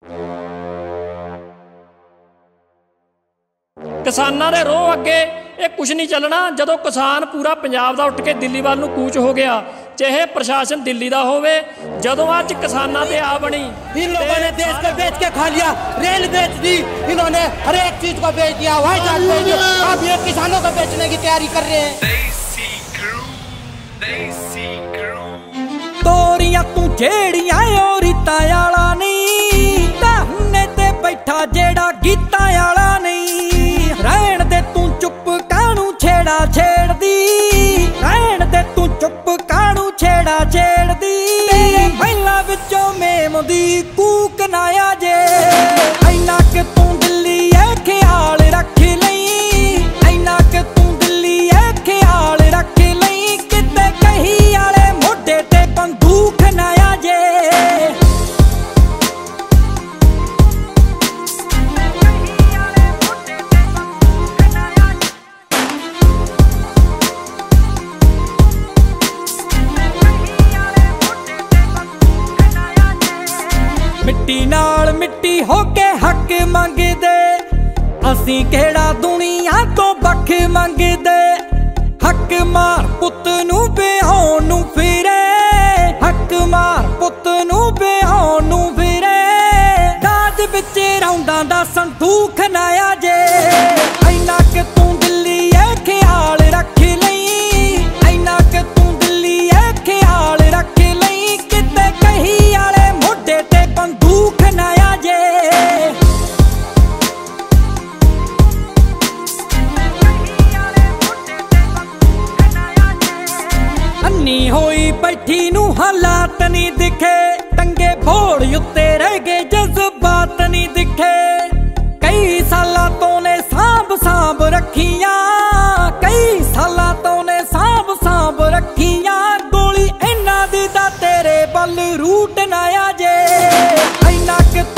किसानां दे रोह अगे ये कुछ नहीं चलना। जदों किसान पूरा पंजाब दा उठ के दिल्ली वाल नूं कूच हो गया, चाहे प्रशासन दिल्ली दा होवे, जदों अज किसानां ते आ बनी। इन लोगों ने देश को बेच के खा लिया, रेल बेच दी इन्होंने, हर एक चीज को बेच दिया, हवाई जहाज बेच दिया। अब ये किसानों को बेचने की तैयारी कर रहे हैं। तोरियां तू जेड़ियां ओ रीतां आला नहीं, धरने ते बैठा जेड़ा गीतां आला नहीं। रहन दे तू चुप कानू छेड़ा छेड़दी, रहन दे तू चुप कानू छेड़ा छेड़दी। तेरे महिला विचों मेम दी कूक ना आ जे, ऐना कि तू दिल्ली है ख्याल रख लई, ऐना कि तू दिल्ली है ख्याल रख लई। किते कही आले मोढे ते बंदूक ना आ जे। मिट्टी नाल मिट्टी होके हक मंगदे, असीं केड़ा दुनिया तो बख मंगदे। हक मार पुत नूं बिहाउण नूं फिरे, हक मार पुत नूं बिहाउण नूं फिरे। दाज विच रौंदां दा संदूख ना आ जे, ऐना कि तू दिल्ली है ख्याल रख लई, ऐना कि तू दिल्ली है ख्याल रख लई। किते कही आले मोढे ते बंदूक ना आ जे। अन्नी होई बैठी नूं हालात नहीं दिखे, टंगे भोड़ उत्ते रह गए जज्बात नहीं दिखे। कई सालां तो ने सांभ सांभ रखियां, कई सालां तो ने सांभ सांभ रखियां। गोली इन्हां दी दा तेरे बल रूट ना आ जे, ऐना कि